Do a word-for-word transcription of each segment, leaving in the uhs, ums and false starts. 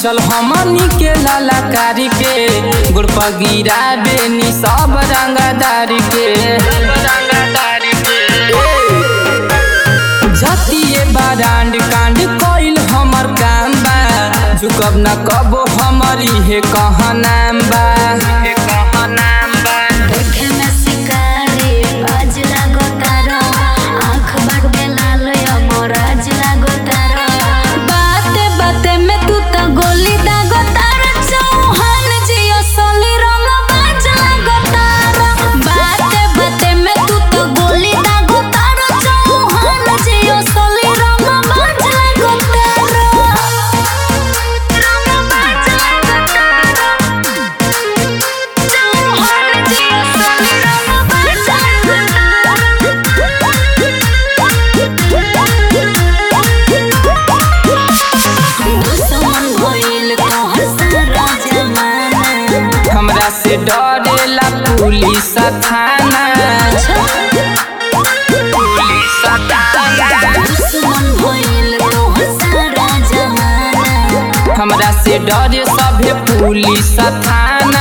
मचल हमनी के ललकारी के गुड़ पर गिरा बेनी सब रंगदारी के जतिए बारांड कांड कोइल हमर काम बा झुकब न कबो हमर इहे कहा नाम बा देखे में शिकारी बाज लागो तारो आँख बाटे लाल अमराज लागो तारो बाते बाते में तू तो गोली दागो तारो चौहान जियो सोली रंग बाज लागो तारो बाते बाते में तू तो गोली दागो तारो चौहान जियो सोली रंग बाज लागो तारो रंग बाज लागो तारो चौहान जियो सोली रंग बाज लागो दुश्मन भइल तोहर सारा जमाना हमरा से डरेला पुलिस थाना दुश्मन भइल तोहर सारा जमाना हमरा से डरे सभे पुलिस थाना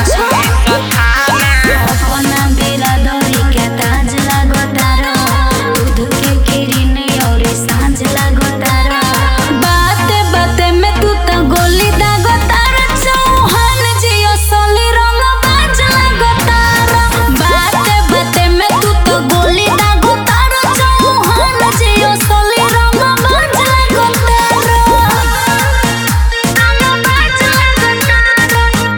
अपना बिरादरी के ताज लागो तारो दूध के किरीन और सांझ लागो तारो बाते बाते में तू तो गोली दागो तारो चौहान जियो सोली रंग बाज लागो तारो बाते बाते में तू तो गोली दागो तारो चौहान जियो सोली रंग बाज लागो तारो रंग बाज लागो तारो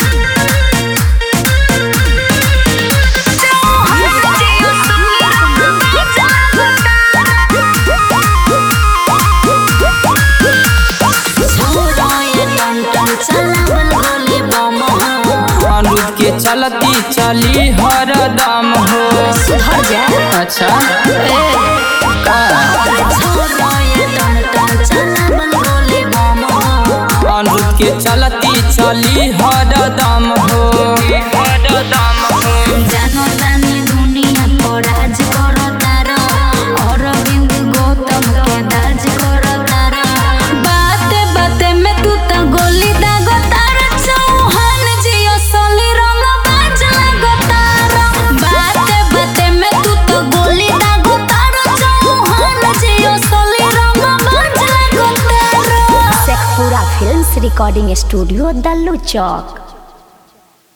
अमरूद के चलती चली हरदम हो अच्छा अमरूद के चलती चली हरदम हो जानो तानी दुनिया को राज करो तारो अरविंद गौतम के दाज करो तारो बाते बाते में तू तो गोली दागो तारो चौहान जियो सोली रंग बाज लागो तारो बाते बाते में तू तो गोली दागो तारो चौहान जियो सोली रंग बाज लागो तारो Sheikhpura films recording studio Dallu चौक।